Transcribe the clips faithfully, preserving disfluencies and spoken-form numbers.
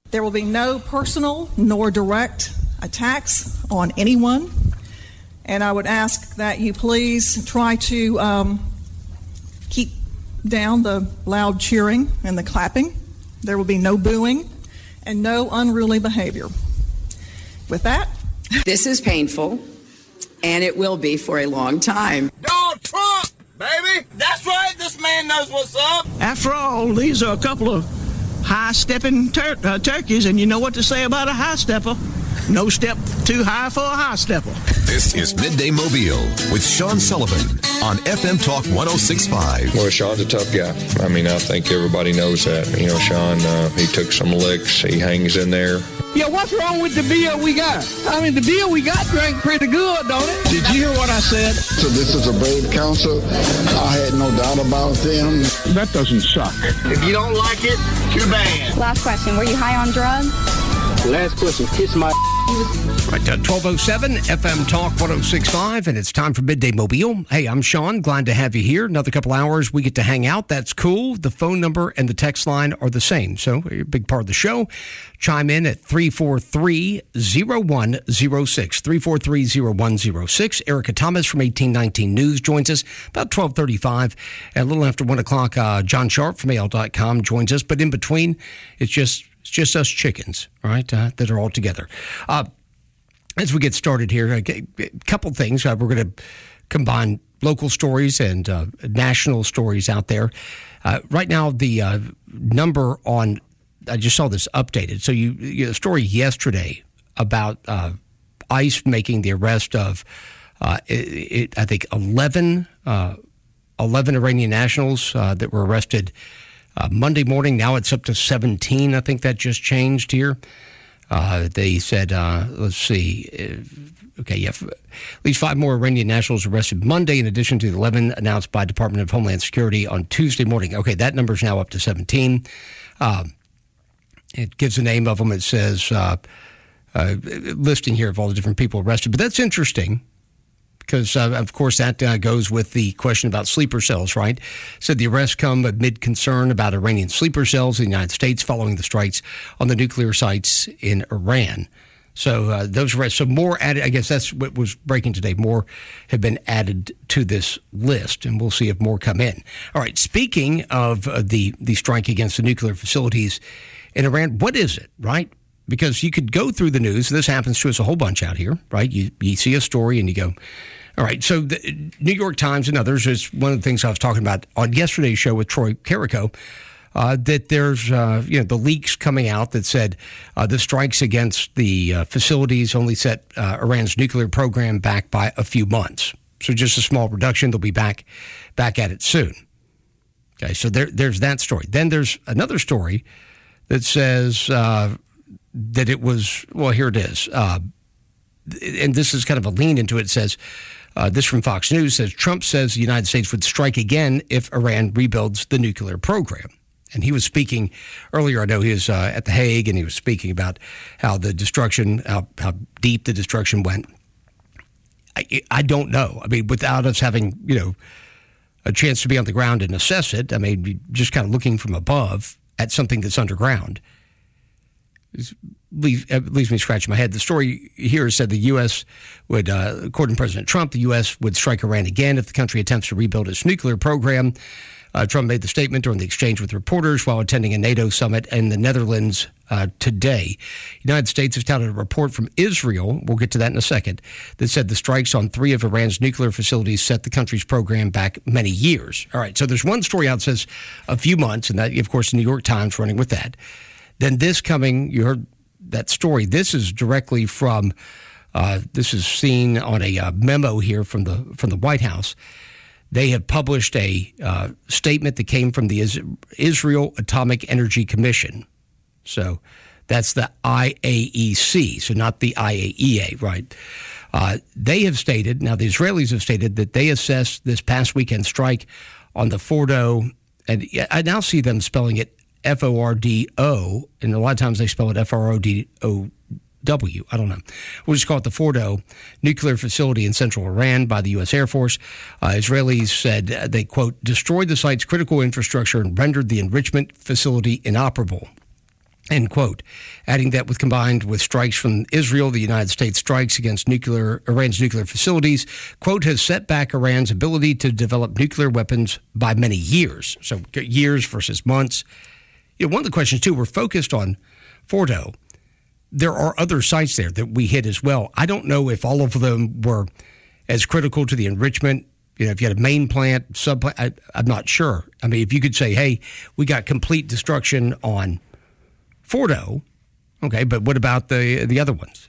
There will be no personal nor direct attacks on anyone. And I would ask that you please try to um, keep down the loud cheering and the clapping. There will be no booing and no unruly behavior. With that, this is painful, and it will be for a long time. Donald Trump, baby! That's right, this man knows what's up! After all, these are a couple of high-stepping tur- uh, turkeys, and you know what to say about a high-stepper. No step too high for a high-stepper. This is Midday Mobile with Sean Sullivan on F M Talk one oh six point five. Well, Sean's a tough guy. I mean, I think everybody knows that. You know, Sean, uh, he took some licks. He hangs in there. Yeah, what's wrong with the beer we got? I mean, the beer we got drank pretty good, don't it? Did you hear what I said? So this is a brave council. I had no doubt about them. That doesn't suck. If you don't like it, too bad. Last question, were you high on drugs? Last question, kiss my... Right, uh, twelve oh seven, F M Talk one oh six point five, and it's time for Midday Mobile. Hey, I'm Sean. Glad to have you here. Another couple hours, we get to hang out. That's cool. The phone number and the text line are the same, so you're a big part of the show. Chime in at three four three, oh one oh six, three four three, oh one oh six. Erica Thomas from eighteen nineteen News joins us about twelve thirty-five. At a little after one o'clock, uh, John Sharp from A L dot com joins us, but in between, it's just it's just us chickens, all right, uh, that are all together. Uh, As we get started here, a couple things. Uh, we're going to combine local stories and uh, national stories out there. Uh, right now, the uh, number on, I just saw this updated. So you, you know, a story yesterday about uh, ICE making the arrest of, uh, it, it, I think, eleven, uh, eleven Iranian nationals uh, that were arrested uh, Monday morning. Now it's up to seventeen. I think that just changed here. Uh, they said, uh, let's see, uh, okay, yeah, at least five more Iranian nationals arrested Monday, in addition to the eleven announced by Department of Homeland Security on Tuesday morning. Okay, that number is now up to seventeen. Um, it gives the name of them. It says, uh, uh, listing here of all the different people arrested. But that's interesting because, uh, of course, that uh, goes with the question about sleeper cells, right? Said the arrests come amid concern about Iranian sleeper cells in the United States following the strikes on the nuclear sites in Iran. So uh, those arrests, so more added, I guess that's what was breaking today. More have been added to this list, and we'll see if more come in. All right, speaking of uh, the, the strike against the nuclear facilities in Iran, what is it, right? Because you could go through the news. This happens to us a whole bunch out here, right? You, you see a story and you go, all right, so the New York Times and others is one of the things I was talking about on yesterday's show with Troy Carrico, uh, that there's, uh, you know, the leaks coming out that said uh, the strikes against the uh, facilities only set uh, Iran's nuclear program back by a few months. So just a small reduction. They'll be back back at it soon. Okay, so there, there's that story. Then there's another story that says uh, that it was, well, here it is. Uh, and this is kind of a lean into it. It says, Uh, this from Fox News says, Trump says the United States would strike again if Iran rebuilds the nuclear program. And he was speaking earlier, I know he was uh, at The Hague, and he was speaking about how the destruction, how, how deep the destruction went. I, I don't know. I mean, without us having, you know, a chance to be on the ground and assess it, I mean, just kind of looking from above at something that's underground, Leave, it leaves me scratching my head. The story here said the U S would, uh, according to President Trump, the U S would strike Iran again if the country attempts to rebuild its nuclear program. Uh, Trump made the statement during the exchange with reporters while attending a NATO summit in the Netherlands uh, today. The United States has touted a report from Israel, we'll get to that in a second, that said the strikes on three of Iran's nuclear facilities set the country's program back many years. All right, so there's one story out that says a few months, and that, of course, the New York Times running with that. Then this coming, you heard that story. This is directly from, uh, this is seen on a uh, memo here from the from the White House. They have published a uh, statement that came from the Is- Israel Atomic Energy Commission. So that's the I A E C, so not the I A E A, right? Uh, they have stated, now the Israelis have stated that they assessed this past weekend strike on the Fordo, and I now see them spelling it F O R D O, and a lot of times they spell it F R O D O W. I don't know. We'll just call it the Fordo nuclear facility in central Iran by the U S Air Force. Uh, Israelis said they, quote, destroyed the site's critical infrastructure and rendered the enrichment facility inoperable. end quote, adding that with combined with strikes from Israel, the United States strikes against nuclear Iran's nuclear facilities, quote, has set back Iran's ability to develop nuclear weapons by many years. So years versus months. You know, one of the questions, too, we're focused on Fordo. There are other sites there that we hit as well. I don't know if all of them were as critical to the enrichment. You know, if you had a main plant, sub, I, I'm not sure. I mean, if you could say, hey, we got complete destruction on Fordo, okay, but what about the the other ones?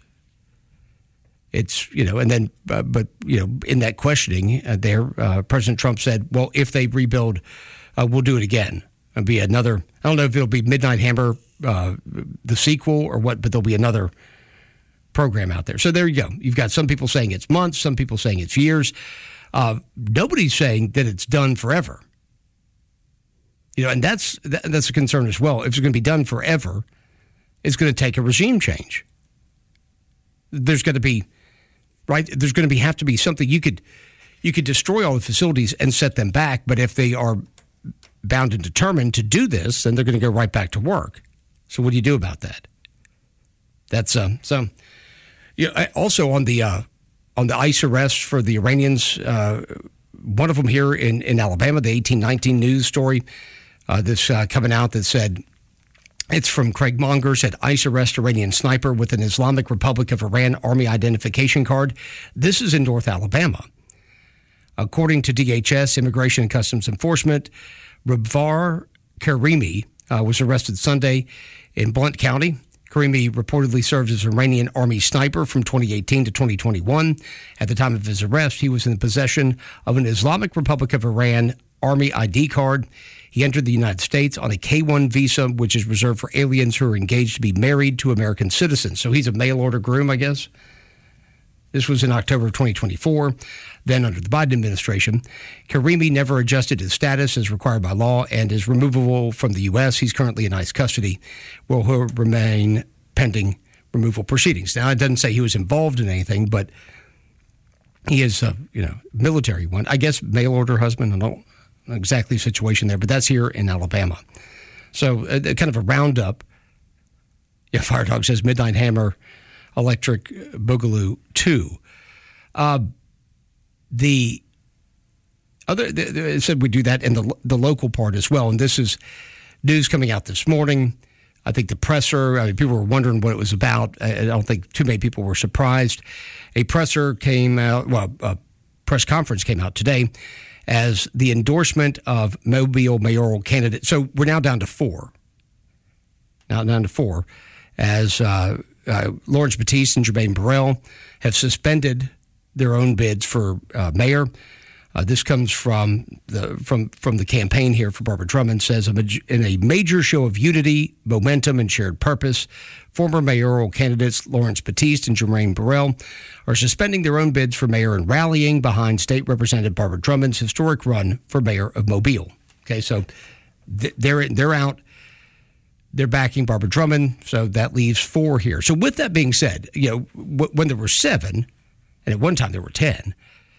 It's, you know, and then, uh, but, you know, in that questioning uh, there, uh, President Trump said, well, if they rebuild, uh, we'll do it again. It'll be another, I don't know if it'll be Midnight Hammer, uh, the sequel or what, but there'll be another program out there. So there you go. You've got some people saying it's months, some people saying it's years. Uh, nobody's saying that it's done forever. You know, and that's that, that's a concern as well. If it's going to be done forever, it's going to take a regime change. There's going to be, right? There's going to be have to be something you could you could destroy all the facilities and set them back, but if they are bound and determined to do this, then they're going to go right back to work. So what do you do about that? That's um so. Yeah. You know, also on the uh, on the ICE arrests for the Iranians, uh, one of them here in in Alabama, the eighteen nineteen news story. Uh, this uh, coming out that said, it's from Craig Monger, said ICE arrest Iranian sniper with an Islamic Republic of Iran Army identification card. This is in North Alabama. According to D H S, Immigration and Customs Enforcement, Rabvar Karimi uh, was arrested Sunday in Blount County. Karimi reportedly served as an Iranian Army sniper from twenty eighteen to twenty twenty-one. At the time of his arrest, he was in the possession of an Islamic Republic of Iran Army I D card. He entered the United States on a K one visa, which is reserved for aliens who are engaged to be married to American citizens. So he's a mail-order groom, I guess. This was in October of twenty twenty-four. Then under the Biden administration, Karimi never adjusted his status as required by law and is removable from the U S. He's currently in ICE custody, where he'll remain pending removal proceedings. Now, it doesn't say he was involved in anything, but he is a, you know, military one. I guess mail-order husband. I don't know exactly the situation there, but that's here in Alabama. So uh, kind of a roundup. Yeah, Fire Dog says Midnight Hammer, Electric Boogaloo two. Uh, the other, the, the, it said we do that in the the local part as well, and this is news coming out this morning. I think the presser, I mean, people were wondering what it was about. I, I don't think too many people were surprised. A presser came out, well, a press conference came out today as the endorsement of Mobile mayoral candidate. So we're now down to four. Now down to four as uh, uh, Lawrence Batiste and Jermaine Burrell have suspended their own bids for uh, mayor. Uh, this comes from the from from the campaign here for Barbara Drummond. Says in a major show of unity, momentum, and shared purpose, former mayoral candidates Lawrence Batiste and Jermaine Burrell are suspending their own bids for mayor and rallying behind State Representative Barbara Drummond's historic run for mayor of Mobile. Okay, so th- they're they're out. They're backing Barbara Drummond, so that leaves four here. So with that being said, you know, w- when there were seven, and at one time there were ten.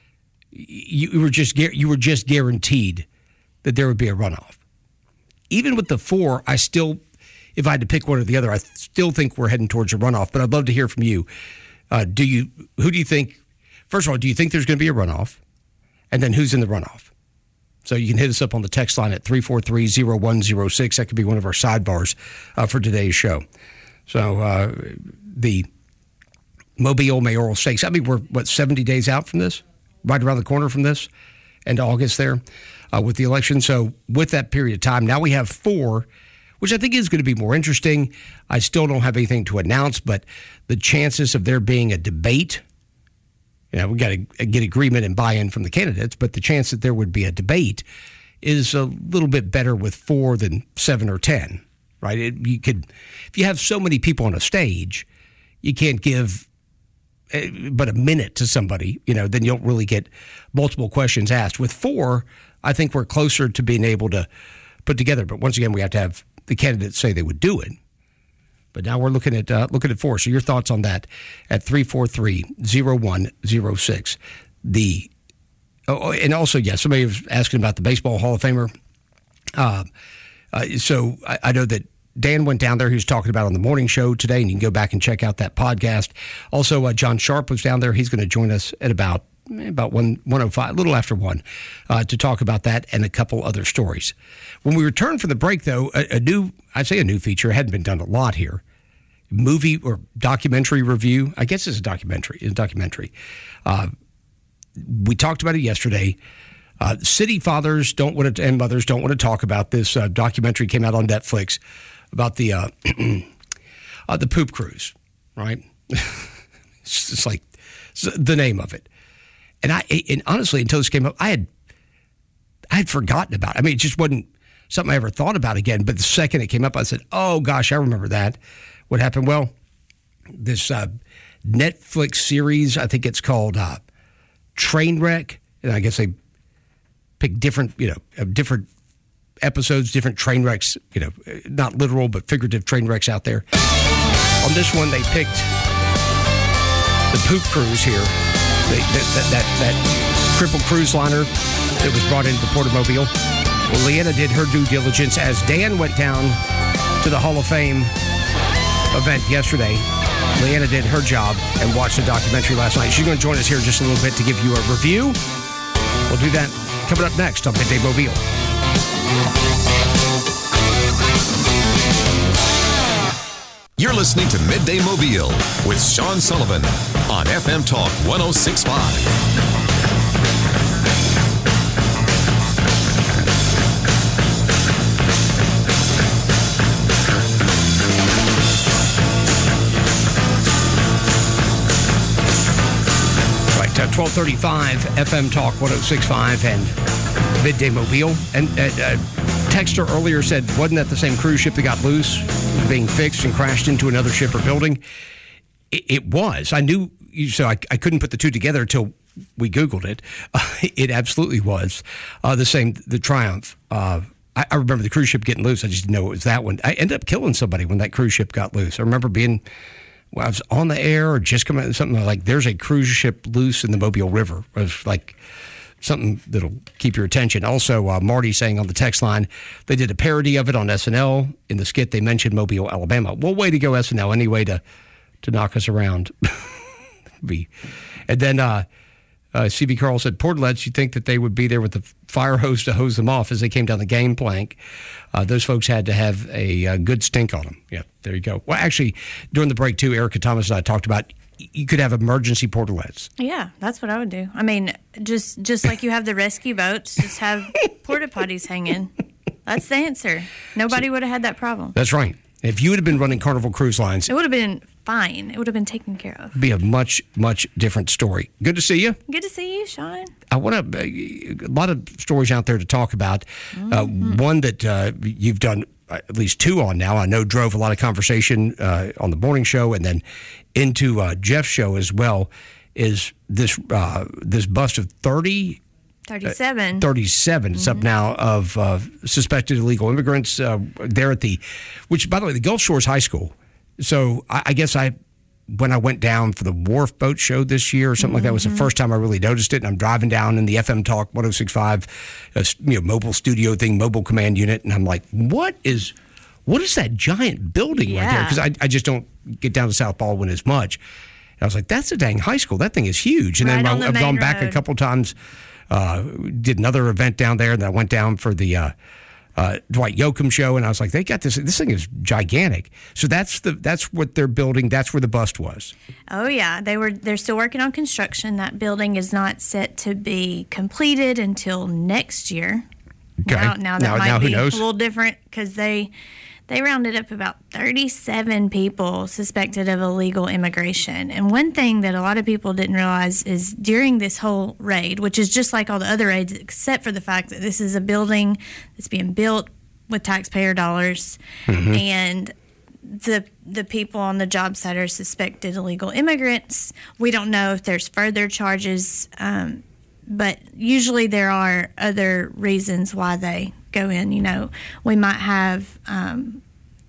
You were just you were just guaranteed that there would be a runoff. Even with the four, I still, if I had to pick one or the other, I still think we're heading towards a runoff. But I'd love to hear from you. Uh, do you? Who do you think? First of all, do you think there's going to be a runoff? And then who's in the runoff? So you can hit us up on the text line at three four three, zero one zero six. That could be one of our sidebars uh, for today's show. So uh, the Mobile mayoral stakes. I mean, we're what seventy days out from this. Right around the corner from this, end of August there uh, with the election. So with that period of time, now we have four, which I think is going to be more interesting. I still don't have anything to announce, but the chances of there being a debate, you know, we got to get agreement and buy-in from the candidates, but the chance that there would be a debate is a little bit better with four than seven or ten, right? It, you could, if you have so many people on a stage, you can't give but a minute to somebody, you know, then you'll really get multiple questions asked. With four, I think we're closer to being able to put together. But once again, we have to have the candidates say they would do it. But now we're looking at uh, looking at four. So your thoughts on that at three four three, zero one zero six. The oh, and also, yes, yeah, somebody was asking about the Baseball Hall of Famer. Uh, uh, so I, I know that Dan went down there. He was talking about on the morning show today, and you can go back and check out that podcast. Also, uh, John Sharp was down there. He's going to join us at about about one one oh five, a little after one, uh, to talk about that and a couple other stories. When we return from the break, though, a, a new, I'd say a new feature, hadn't been done a lot here, movie or documentary review. I guess it's a documentary. It's a documentary. Uh, we talked about it yesterday. Uh, city fathers don't want to, and mothers don't want to talk about this. Uh, documentary came out on Netflix about the uh, uh, the poop cruise, right? It's just like it's the name of it. And I, and honestly, until this came up, I had, I had forgotten about it. I mean, it just wasn't something I ever thought about again. But the second it came up, I said, "Oh gosh, I remember that." What happened? Well, this uh, Netflix series, I think it's called uh, Trainwreck, and I guess they pick different, you know, different episodes, different train wrecks, you know, not literal, but figurative train wrecks out there. On this one, they picked the poop cruise here, they, that, that, that, that crippled cruise liner that was brought into the Port of Mobile. Well, Leanna did her due diligence as Dan went down to the Hall of Fame event yesterday. Leanna did her job and watched the documentary last night. She's going to join us here in just a little bit to give you a review. We'll do that coming up next on Midday Mobile. You're listening to Midday Mobile with Sean Sullivan on F M Talk one oh six point five. twelve thirty-five F M Talk one oh six point five and Midday Mobile. And uh, uh, Texter earlier said, wasn't that the same cruise ship that got loose, being fixed and crashed into another ship or building? It, it was. I knew, so I, I couldn't put the two together until we Googled it. Uh, it absolutely was uh, the same, the Triumph. Uh, I, I remember the cruise ship getting loose. I just didn't know it was that one. I ended up killing somebody when that cruise ship got loose. I remember being... Well, I was on the air or just coming out something like there's a cruise ship loose in the Mobile River. It was like something that'll keep your attention. Also, uh, Marty saying on the text line, they did a parody of it on S N L. In the skit, they mentioned Mobile, Alabama. Well, way to go, S N L. Any way to, to knock us around. Be. And then uh, uh, C B Carl said, Portlets, you think that they would be there with the fire hose to hose them off as they came down the gangplank. Uh, those folks had to have a, a good stink on them. Yeah, there you go. Well, actually, during the break, too, Erica Thomas and I talked about you could have emergency portalets. Yeah, that's what I would do. I mean, just just like you have the rescue boats, just have porta potties hanging. That's the answer. Nobody would have had that problem. That's right. If you would have been running Carnival Cruise Lines, it would have been fine. It would have been taken care of. Be a much, much different story. Good to see you. Good to see you, Sean. I want to, a lot of stories out there to talk about. Mm-hmm. Uh, one that uh, you've done at least two on now, I know drove a lot of conversation uh, on the morning show and then into uh, Jeff's show as well, is this uh, this bust of thirty thirty-seven. Uh, thirty-seven. Mm-hmm. It's up now of uh, suspected illegal immigrants uh, there at the, which, by the way, the Gulf Shores High School. So I, I guess I, when I went down for the Wharf Boat Show this year or something mm-hmm. like that, was the first time I really noticed it. And I'm driving down in the F M Talk one oh six point five, uh, you know, mobile studio thing, mobile command unit. And I'm like, what is, what is that giant building yeah. right there? Because I, I just don't get down to South Baldwin as much. And I was like, that's a dang high school. That thing is huge. And right then the I've gone road. back a couple times. Uh, did another event down there, and then I went down for the uh, uh, Dwight Yoakam show, and I was like, they got this. This thing is gigantic. So that's the that's what they're building. That's where the bust was. Oh yeah, they were. They're still working on construction. That building is not set to be completed until next year. Okay. Now, now that now, might now be who knows? a little different because they they rounded up about thirty-seven people suspected of illegal immigration. And one thing that a lot of people didn't realize is during this whole raid, which is just like all the other raids, except for the fact that this is a building that's being built with taxpayer dollars, mm-hmm. and the the people on the job site are suspected illegal immigrants. We don't know if there's further charges, um, but usually there are other reasons why they go in. You know, we might have um,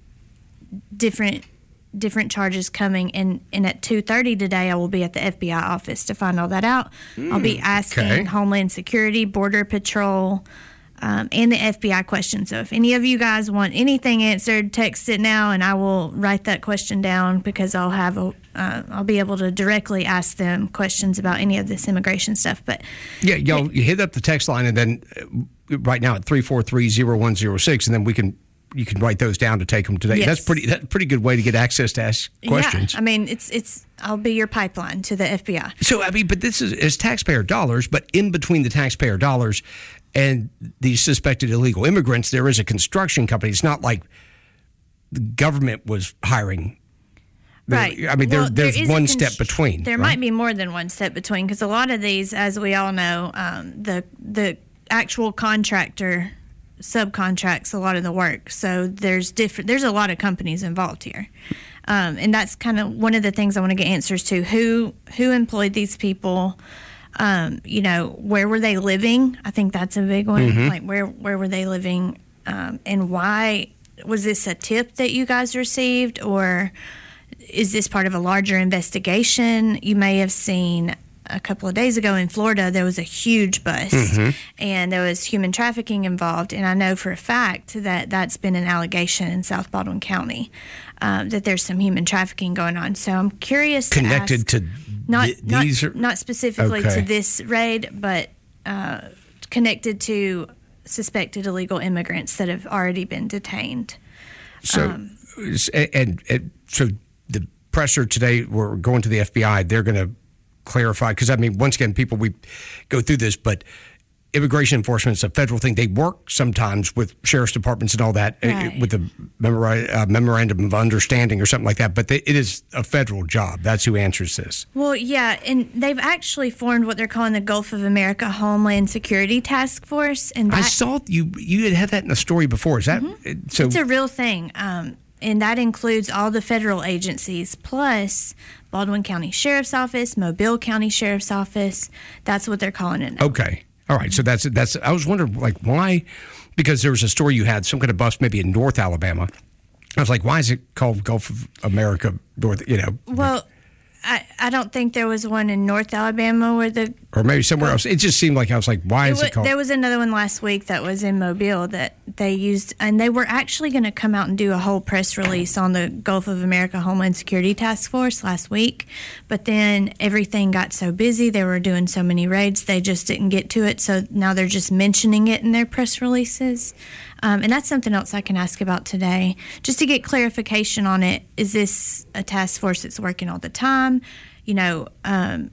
different different charges coming, and, and at two thirty today I will be at the F B I office to find all that out. Mm, I'll be asking okay. Homeland Security, Border Patrol, um, and the F B I question. So if any of you guys want anything answered, text it now, and I will write that question down because I'll have a uh, I'll be able to directly ask them questions about any of this immigration stuff. But yeah, y'all you hit up the text line, and then uh, right now at three four three zero one zero six, and then we can. You can write those down to take them today. Yes. That's pretty. That's a pretty good way to get access to ask questions. Yeah, I mean, it's it's. I'll be your pipeline to the F B I. So I mean, but this is it's taxpayer dollars. But in between the taxpayer dollars and these suspected illegal immigrants, there is a construction company. It's not like the government was hiring. Right. I mean, well, there, there's there one const- step between. There right? might be more than one step between because a lot of these, as we all know, um, the the actual contractor subcontracts a lot of the work. So there's different. There's a lot of companies involved here, um, and that's kind of one of the things I want to get answers to. Who who employed these people? Um, you know, where were they living? I think that's a big one. Mm-hmm. Like where where were they living, um, and why was this a tip that you guys received, or is this part of a larger investigation? You may have seen a couple of days ago in Florida, there was a huge bust, Mm-hmm. and there was human trafficking involved. And I know for a fact that that's been an allegation in South Baldwin County, um, that there's some human trafficking going on. So I'm curious to Connected ask, to not, th- these not, are, not specifically okay. to this raid, but uh, connected to suspected illegal immigrants that have already been detained. So, Um, and, and so the pressure today, we're going to the F B I. They're going to clarify, because I mean, once again, people, we go through this, but immigration enforcement is a federal thing. They work sometimes with sheriff's departments and all that, Right. uh, with the memora- uh, memorandum of understanding or something like that. But they, it is a federal job. That's who answers this. Well, yeah, and they've actually formed what they're calling the Gulf of America Homeland Security Task Force, and that, I saw you. You had had that in a story before. Is that Mm-hmm. so? it's a real thing, um, and that includes all the federal agencies plus Baldwin County Sheriff's Office, Mobile County Sheriff's Office. That's what they're calling it now. Okay. All right. So that's that's. I was wondering, like, why? Because there was a story you had, some kind of bust, maybe in North Alabama. I was like, why is it called Gulf of America North? You know. Well, I, I don't think there was one in North Alabama where the Or maybe somewhere else. It just seemed like I was like, why is wa- it called? There was another one last week that was in Mobile that they used, and they were actually going to come out and do a whole press release on the Gulf of America Homeland Security Task Force last week, but then everything got so busy, they were doing so many raids, they just didn't get to it, so now they're just mentioning it in their press releases. Um, and that's something else I can ask about today, just to get clarification on it. Is this a task force that's working all the time? You know, um,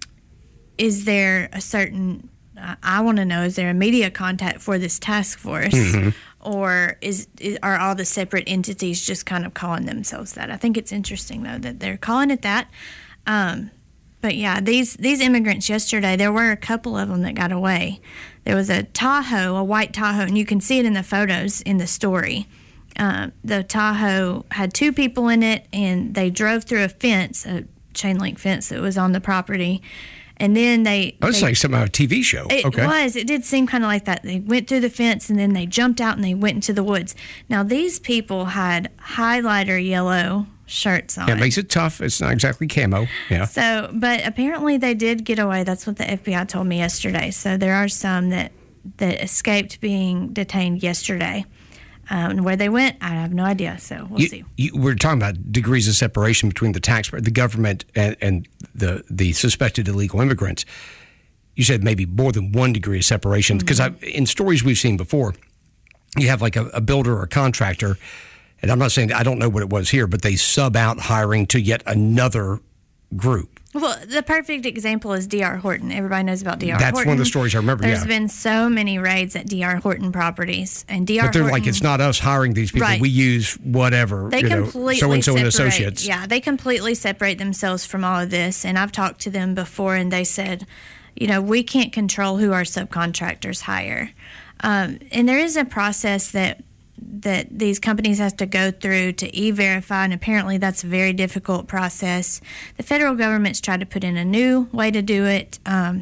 is there a certain, uh, I want to know, is there a media contact for this task force? Mhm. Or is, is are all the separate entities just kind of calling themselves that? I think it's interesting, though, that they're calling it that. Um, but, yeah, these, these immigrants yesterday, there were a couple of them that got away. There was a Tahoe, a white Tahoe, and you can see it in the photos in the story. Uh, the Tahoe had two people in it, and they drove through a fence, a chain link fence that was on the property. And then they... Oh, it's they, like some uh, T V show. It okay. was. It did seem kind of like that. They went through the fence, and then they jumped out, and they went into the woods. Now, these people had highlighter yellow shirts on. Yeah, it makes it tough. It's not exactly camo. Yeah. So, but apparently they did get away. That's what the F B I told me yesterday. So there are some that, that escaped being detained yesterday. Um, and where they went, I have no idea. So we'll You, see. you, we're talking about degrees of separation between the taxpayer, the government, and, and the the suspected illegal immigrants. You said maybe more than one degree of separation, because Mm-hmm. in stories we've seen before, you have like a, a builder or a contractor, and I'm not saying, I don't know what it was here, but they sub out hiring to yet another group. Well, the perfect example is D R. Horton. Everybody knows about D R. That's Horton. one of the stories I remember, There's yeah. been so many raids at D R. Horton properties, and D R. But they're Horton, like, it's not us hiring these people. Right. We use whatever, They you know, completely so-and-so and separate- associates. Yeah, they completely separate themselves from all of this. And I've talked to them before, and they said, you know, we can't control who our subcontractors hire. Um, and there is a process that that these companies have to go through to e-verify, and apparently that's a very difficult process. The federal government's tried to put in a new way to do it. Um,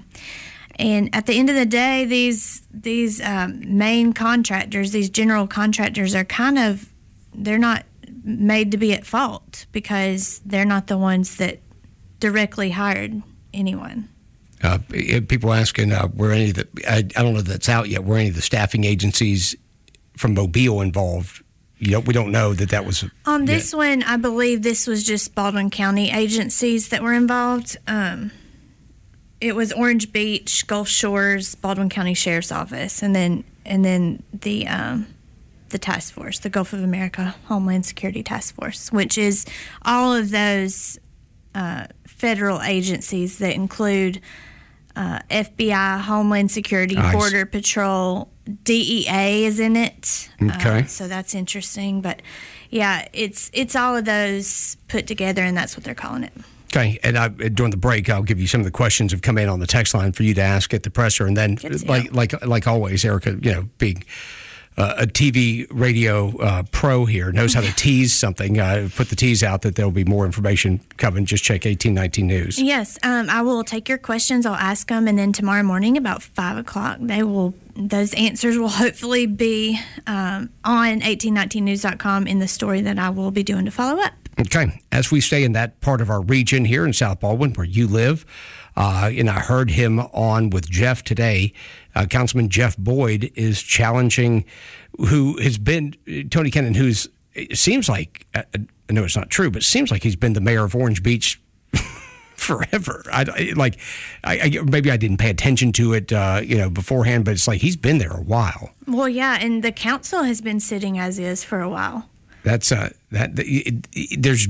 and at the end of the day, these these um, main contractors, these general contractors are kind of, they're not made to be at fault because they're not the ones that directly hired anyone. Uh, people asking uh, were any of the, I, I don't know if that's out yet, were any of the staffing agencies from Mobile involved? You know, we don't know that that was. On this yet. one, I believe this was just Baldwin County agencies that were involved. Um, it was Orange Beach, Gulf Shores, Baldwin County Sheriff's Office, and then and then the um, the task force, the Gulf of America Homeland Security Task Force, which is all of those uh, federal agencies that include uh, F B I, Homeland Security, nice. Border Patrol. D E A is in it. Okay. Uh, so that's interesting. But, yeah, it's it's all of those put together, and that's what they're calling it. Okay. And I, during the break, I'll give you some of the questions that have come in on the text line for you to ask at the presser. And then, like like like always, Erica, you know, being uh, a T V radio uh, pro here, knows how to tease something. Uh, put the tease out that there'll be more information coming. Just check eighteen nineteen News. Yes. Um, I will take your questions. I'll ask them. And then tomorrow morning about five o'clock, they will... Those answers will hopefully be um, on eighteen nineteen news dot com in the story that I will be doing to follow up. Okay. As we stay in that part of our region here in South Baldwin where you live, uh, and I heard him on with Jeff today, uh, Councilman Jeff Boyd is challenging who has been, Tony Kennon, who's, it seems like, I know it's not true, but it seems like he's been the mayor of Orange Beach forever. I, like, I, I, maybe I didn't pay attention to it, uh, you know, beforehand, but it's like he's been there a while. Well, yeah, and the council has been sitting as is for a while. That's uh, that. It, it, there's,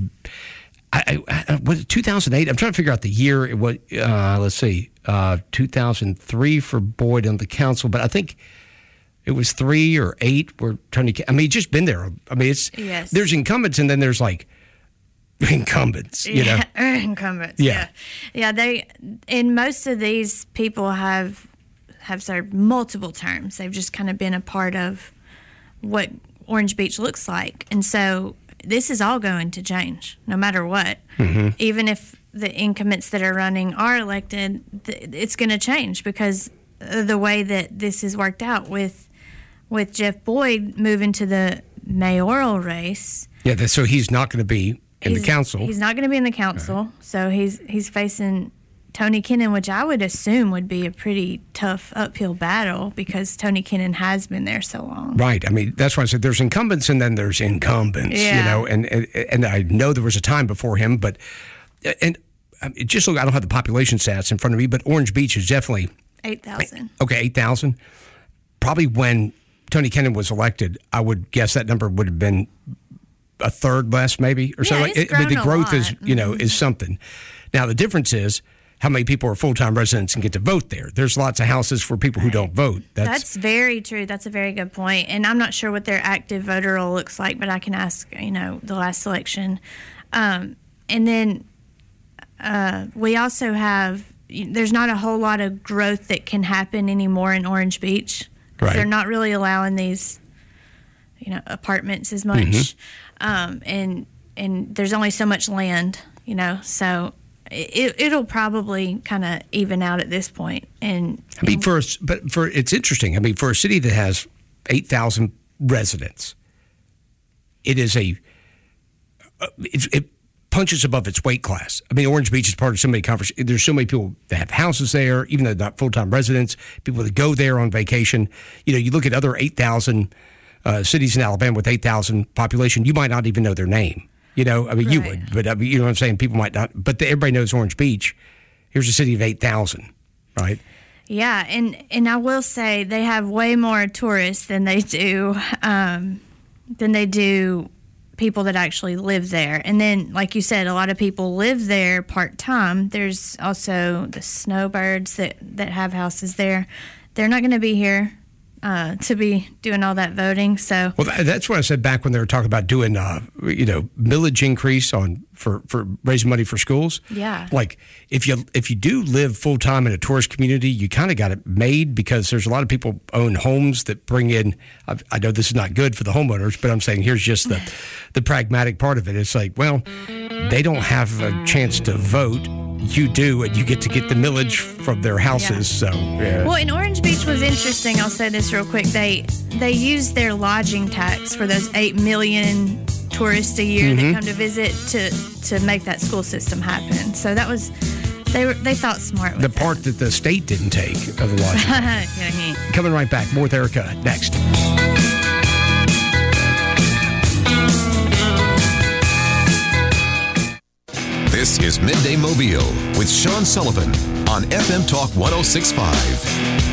I, I was it two thousand eight. I'm trying to figure out the year. It was. Uh, let's see, uh, two thousand three for Boyd on the council, but I think it was three or eight. We're trying to. I mean, he's just been there. I mean, it's yes. There's incumbents, and then there's like. Incumbents, you know. Yeah, incumbents. Yeah. yeah, yeah. They and most of these people have have served multiple terms. They've just kind of been a part of what Orange Beach looks like, and so this is all going to change, no matter what. Mm-hmm. Even if the incumbents that are running are elected, it's going to change because of the way that this has worked out with with Jeff Boyd moving to the mayoral race. Yeah, so he's not going to be. In he's, the council. He's not going to be in the council, uh-huh. so he's he's facing Tony Kennon, which I would assume would be a pretty tough uphill battle because Tony Kennon has been there so long. Right. I mean, that's why I said there's incumbents and then there's incumbents, yeah. you know, and, and and I know there was a time before him, but, and I mean, just look, I don't have the population stats in front of me, but Orange Beach is definitely. eight thousand. Okay, eight thousand. Probably when Tony Kennon was elected, I would guess that number would have been a third less maybe or yeah, so. It's I mean, the grown a growth lot. is, you know, mm-hmm. is something. Now, the difference is how many people are full-time residents and get to vote there. There's lots of houses for people who don't vote. That's, That's very true. That's a very good point. And I'm not sure what their active voter roll looks like, but I can ask, you know, the last election. Um, and then uh, we also have, there's not a whole lot of growth that can happen anymore in Orange Beach. Right. They're not really allowing these, you know, apartments as much. Mm-hmm. Um, and and there's only so much land, you know, so it, it'll probably kind of even out at this point. And I mean, for but for it's interesting. I mean, for a city that has eight thousand residents, it is a it, it punches above its weight class. I mean, Orange Beach is part of so many conversations. There's so many people that have houses there, even though they're not full time residents. People that go there on vacation. You know, you look at other eight thousand. Uh, cities in Alabama with eight thousand population, you might not even know their name. You know, I mean, right. you would, but I mean, you know what I'm saying? People might not, but the, everybody knows Orange Beach. Here's a city of eight thousand, right? Yeah, and, and I will say they have way more tourists than they do um, than they do people that actually live there. And then, like you said, a lot of people live there part-time. There's also the snowbirds that, that have houses there. They're not going to be here. Uh, to be doing all that voting, so well, that's what I said back when they were talking about doing, uh, you know, millage increase on for, for raising money for schools. Yeah, like if you if you do live full time in a tourist community, you kind of got it made because there's a lot of people own homes that bring in. I, I know this is not good for the homeowners, but I'm saying here's just the the pragmatic part of it. It's like, well, they don't have a chance to vote. You do, and you get to get the millage from their houses. Yeah. So, yeah. Well, in Orange Beach was interesting. I'll say this real quick. They they used their lodging tax for those eight million tourists a year mm-hmm. that come to visit to to make that school system happen. So that was They were, they thought smart with The that. part that the state didn't take of the logic. Coming right back. More with Erica next. This is Midday Mobile with Sean Sullivan on F M Talk one oh six point five.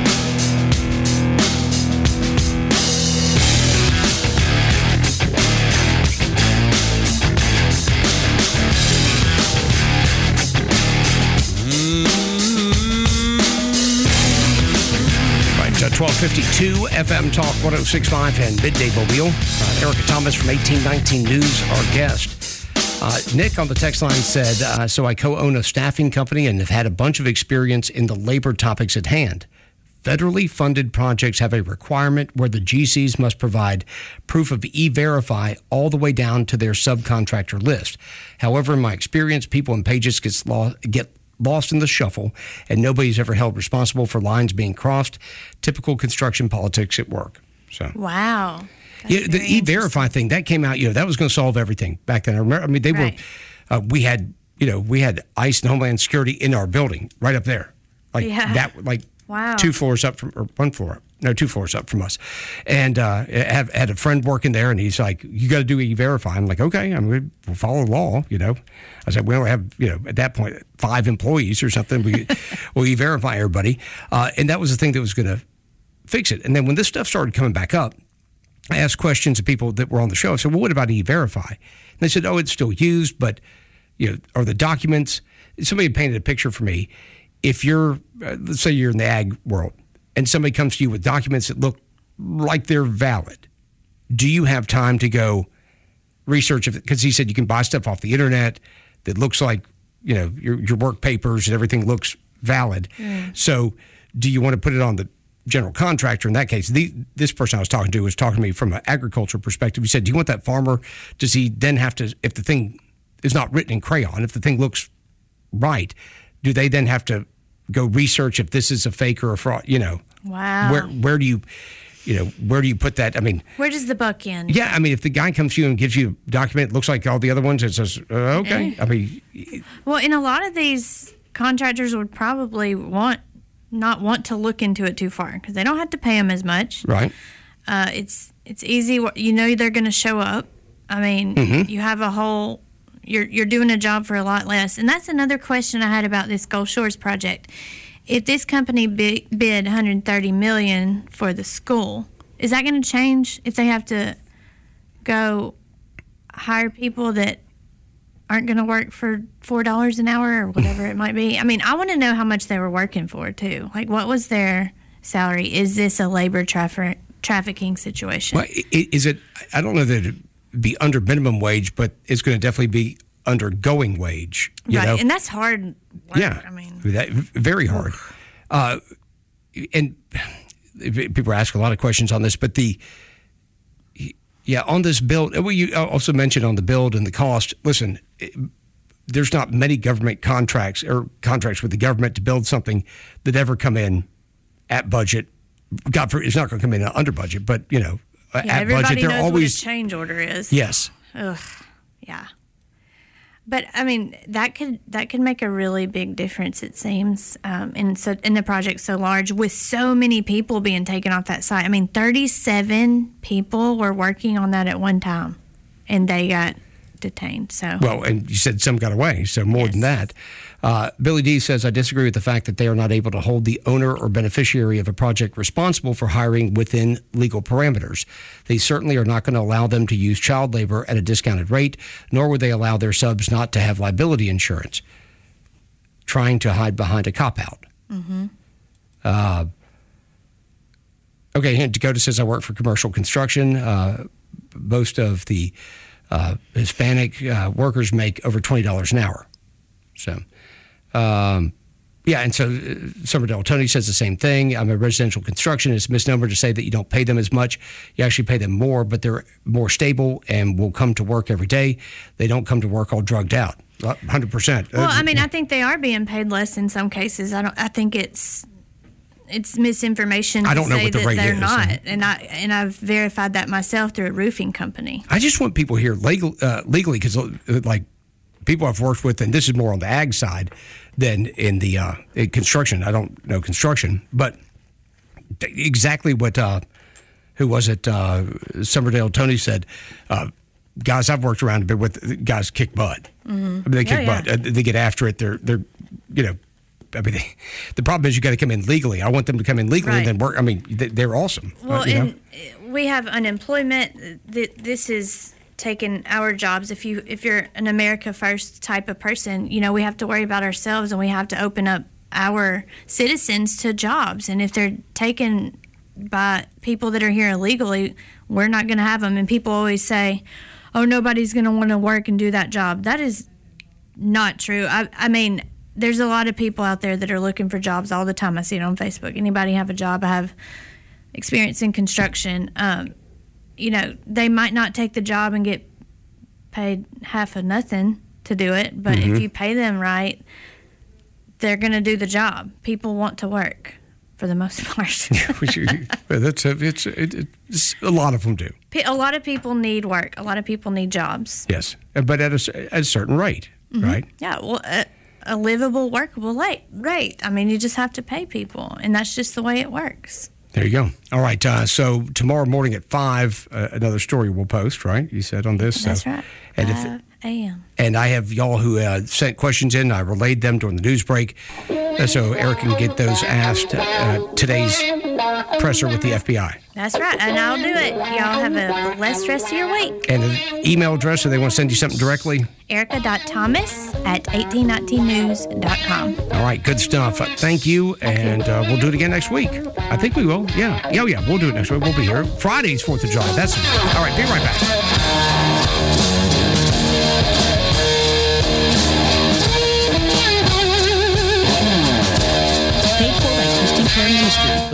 twelve fifty-two F M Talk one oh six point five and Midday Mobile. Uh, Erica Thomas from eighteen nineteen News, our guest. Uh, Nick on the text line said, uh, so I co-own a staffing company and have had a bunch of experience in the labor topics at hand. Federally funded projects have a requirement where the G Cs must provide proof of E-Verify all the way down to their subcontractor list. However, in my experience, people and pages gets lo- get lost in the shuffle, and nobody's ever held responsible for lines being crossed. Typical construction politics at work. So wow. Yeah, the E-Verify thing that came out, you know, that was going to solve everything back then. I remember, I mean, they right. were, uh, we had, you know, we had ICE and Homeland Security in our building right up there, like yeah. that, like wow. two floors up from, or one floor up. No, two floors up from us. And uh, had, had a friend working there, and he's like, you got to do E-Verify. I'm like, okay, I'm going to follow the law, you know. I said, we only have, you know, at that point, five employees or something. We, we'll E-Verify everybody. Uh, and that was the thing that was going to fix it. And then when this stuff started coming back up, I asked questions of people that were on the show. I said, well, what about E-Verify? And they said, oh, it's still used, but, you know, are the documents, somebody painted a picture for me. If you're, uh, let's say you're in the ag world, and somebody comes to you with documents that look like they're valid, do you have time to go research it? Because he said you can buy stuff off the internet that looks like, you know, your, your work papers and everything looks valid. Mm. So do you want to put it on the general contractor? In that case, the, this person I was talking to was talking to me from an agriculture perspective. He said, do you want that farmer? Does he then have to, if the thing is not written in crayon, if the thing looks right, do they then have to go research if this is a fake or a fraud? You know, wow. Where where do you, you know, where do you put that? I mean, where does the buck end? Yeah, I mean, if the guy comes to you and gives you a document that looks like all the other ones, it says, uh, okay. I mean, well, and a lot of these contractors would probably want not want to look into it too far because they don't have to pay them as much. Right. Uh, it's it's easy. You know they're going to show up. I mean, mm-hmm. you have a whole. You're you're doing a job for a lot less, and that's another question I had about this Gulf Shores project. If this company bid, bid one hundred thirty million dollars for the school, is that going to change if they have to go hire people that aren't going to work for four dollars an hour or whatever it might be? I mean, I want to know how much they were working for too. Like, what was their salary? Is this a labor traffic trafficking situation? Well, is it? I don't know that it'd be under minimum wage, but it's going to definitely be under going wage. You right, know? And that's hard work. Yeah, I mean, that, very hard. Uh, and people ask a lot of questions on this, but the yeah on this build, well, you also mentioned on the build and the cost. Listen, there's not many government contracts or contracts with the government to build something that ever come in at budget. God forbid, it's not going to come in under budget, but you know, yeah, at everybody budget, they're knows always what a change order is. Yes. Ugh. Yeah. But I mean, that could that could make a really big difference. It seems, um, in so in the project so large, with so many people being taken off that site. I mean, thirty-seven people were working on that at one time, and they got detained. So well, and you said some got away, so more yes. than that. Uh, Billy D says, I disagree with the fact that they are not able to hold the owner or beneficiary of a project responsible for hiring within legal parameters. They certainly are not going to allow them to use child labor at a discounted rate, nor would they allow their subs not to have liability insurance, trying to hide behind a cop-out. Mm-hmm. Uh, okay, and Dakota says, I work for commercial construction. Uh, most of the uh, Hispanic uh, workers make over twenty dollars an hour. So, um, yeah, and so uh, Summerdale Tony says the same thing. I'm a residential construction. It's a misnomer to say that you don't pay them as much. You actually pay them more, but they're more stable and will come to work every day. They don't come to work all drugged out, one hundred percent. Well, I mean, I think they are being paid less in some cases. I don't. I think it's it's misinformation to I don't know say what the that rate they're is. not, and I and I've verified that myself through a roofing company. I just want people here legal, uh, legally because, like, people I've worked with, and this is more on the ag side than in the uh, in construction. I don't know construction, but exactly what, uh, who was it, uh, Summerdale Tony said, uh, guys I've worked around a bit with, guys kick butt. Mm-hmm. I mean, they kick oh, yeah. butt. Uh, they get after it. They're, they're you know, I mean, they, the problem is you got to come in legally. I want them to come in legally right. and then work. I mean, they, they're awesome. Well, uh, you and know? we have unemployment. This is taking our jobs. If you if you're an America First type of person, you know, we have to worry about ourselves, and we have to open up our citizens to jobs. And if they're taken by people that are here illegally, we're not going to have them. And people always say, oh, nobody's going to want to work and do that job. That is not true. I, I mean, there's a lot of people out there that are looking for jobs all the time. I see it on Facebook. Anybody have a job? I have experience in construction. Um, you know, they might not take the job and get paid half of nothing to do it, but mm-hmm. if you pay them right, they're going to do the job. People want to work for the most part. That's a, it's, it, it's, a lot of them do. A lot of people need work. A lot of people need jobs. Yes, but at a, at a certain rate, mm-hmm. right? Yeah, well, a, a livable, workable rate. I mean, you just have to pay people, and that's just the way it works. There you go. All right. Uh, so tomorrow morning at five, uh, another story we'll post, right? You said on this. That's so. right. And five a.m. And I have y'all who uh, sent questions in. I relayed them during the news break, uh, so Eric can get those asked uh, today's presser with the F B I. That's right, and I'll do it. Y'all have a blessed rest of your week. And an email address, so they want to send you something directly? Erica dot Thomas at eighteen nineteen news dot com. All right, good stuff. Uh, thank you, and uh, we'll do it again next week. I think we will. Yeah. Yeah, yeah, we'll do it next week. We'll be here. Friday's fourth of July. That's it. All right, be right back. Paid for by Christian Care Ministry.